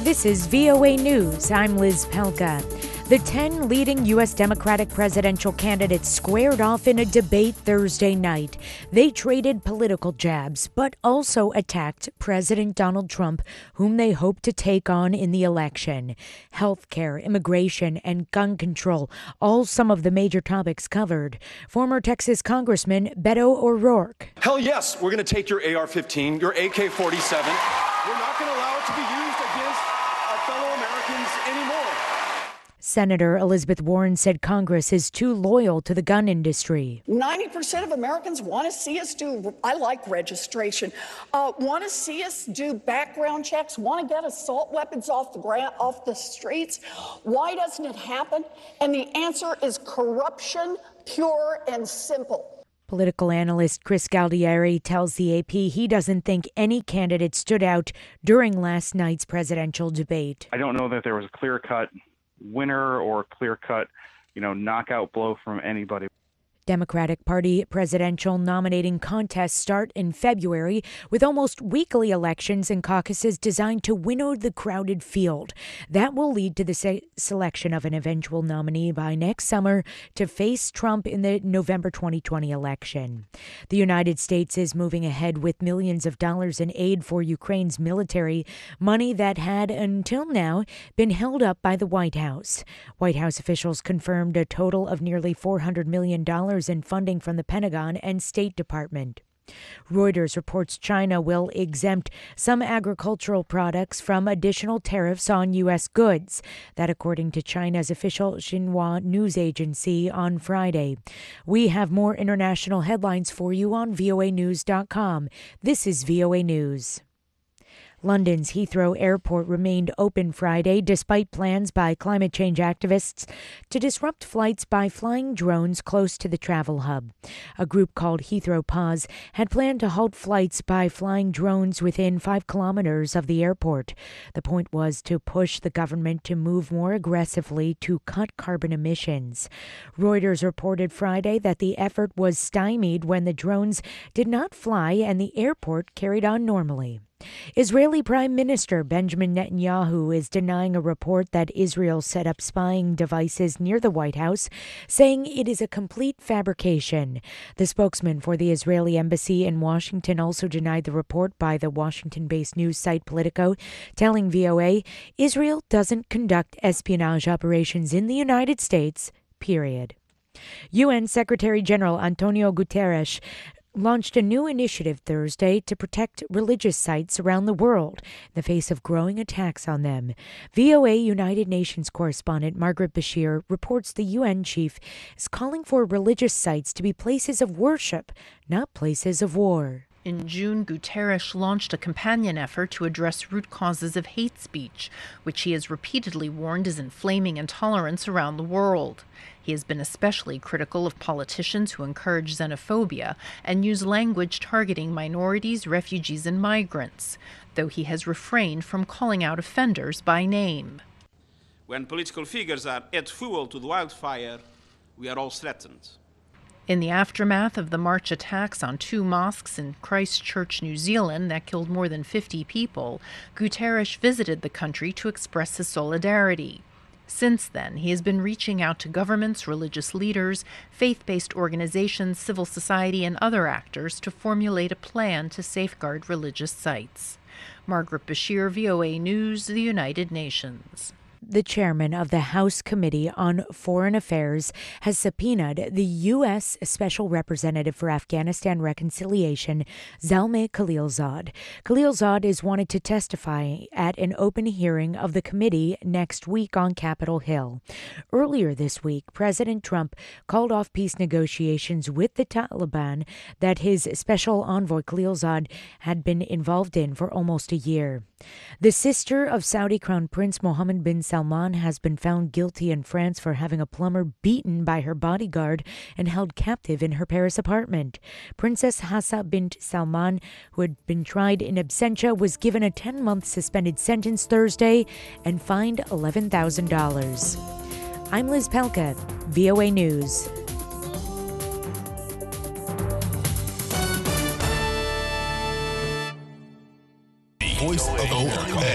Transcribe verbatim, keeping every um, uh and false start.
This is V O A News. I'm Liz Pelka. The ten leading U S Democratic presidential candidates squared off in a debate Thursday night. They traded political jabs, but also attacked President Donald Trump, whom they hope to take on in the election. Healthcare, immigration, and gun control, all some of the major topics covered. Former Texas Congressman Beto O'Rourke. Hell yes, we're going to take your A R fifteen, your A K forty-seven. We're not going to allow it to be used against our fellow Americans anymore. Senator Elizabeth Warren said Congress is too loyal to the gun industry. ninety percent of Americans want to see us do, I like registration, uh, want to see us do background checks, want to get assault weapons off the ground, off the streets. Why doesn't it happen? And the answer is corruption, pure and simple. Political analyst Chris Galdieri tells the A P he doesn't think any candidate stood out during last night's presidential debate. I don't know that there was a clear-cut winner or clear-cut, you know, knockout blow from anybody. Democratic Party presidential nominating contests start in February with almost weekly elections and caucuses designed to winnow the crowded field. That will lead to the se- selection of an eventual nominee by next summer to face Trump in the November twenty twenty election. The United States is moving ahead with millions of dollars in aid for Ukraine's military, money that had until now been held up by the White House. White House officials confirmed a total of nearly four hundred million dollars in funding from the Pentagon and State Department. Reuters reports China will exempt some agricultural products from additional tariffs on U S goods. That according to China's official Xinhua news agency on Friday. We have more international headlines for you on V O A news dot com. This is V O A News. London's Heathrow Airport remained open Friday despite plans by climate change activists to disrupt flights by flying drones close to the travel hub. A group called Heathrow Pause had planned to halt flights by flying drones within five kilometers of the airport. The point was to push the government to move more aggressively to cut carbon emissions. Reuters reported Friday that the effort was stymied when the drones did not fly and the airport carried on normally. Israeli Prime Minister Benjamin Netanyahu is denying a report that Israel set up spying devices near the White House, saying it is a complete fabrication. The spokesman for the Israeli embassy in Washington also denied the report by the Washington-based news site Politico, telling V O A Israel doesn't conduct espionage operations in the United States, period. U N Secretary General Antonio Guterres launched a new initiative Thursday to protect religious sites around the world in the face of growing attacks on them. V O A United Nations correspondent Margaret Bashir reports the U N chief is calling for religious sites to be places of worship, not places of war. In June, Guterres launched a companion effort to address root causes of hate speech, which he has repeatedly warned is inflaming intolerance around the world. He has been especially critical of politicians who encourage xenophobia and use language targeting minorities, refugees, and migrants, though he has refrained from calling out offenders by name. When political figures are add fuel to the wildfire, we are all threatened. In the aftermath of the March attacks on two mosques in Christchurch, New Zealand, that killed more than fifty people, Guterres visited the country to express his solidarity. Since then, he has been reaching out to governments, religious leaders, faith-based organizations, civil society, and other actors to formulate a plan to safeguard religious sites. Margaret Bashir, V O A News, the United Nations. The chairman of the House Committee on Foreign Affairs has subpoenaed the U S Special Representative for Afghanistan Reconciliation, Zalmay Khalilzad. Khalilzad is wanted to testify at an open hearing of the committee next week on Capitol Hill. Earlier this week, President Trump called off peace negotiations with the Taliban that his special envoy Khalilzad had been involved in for almost a year. The sister of Saudi Crown Prince Mohammed bin Salman has been found guilty in France for having a plumber beaten by her bodyguard and held captive in her Paris apartment. Princess Hafsa bint Salman, who had been tried in absentia, was given a ten-month suspended sentence Thursday and fined eleven thousand dollars. I'm Liz Pelka, V O A News. Voice of America.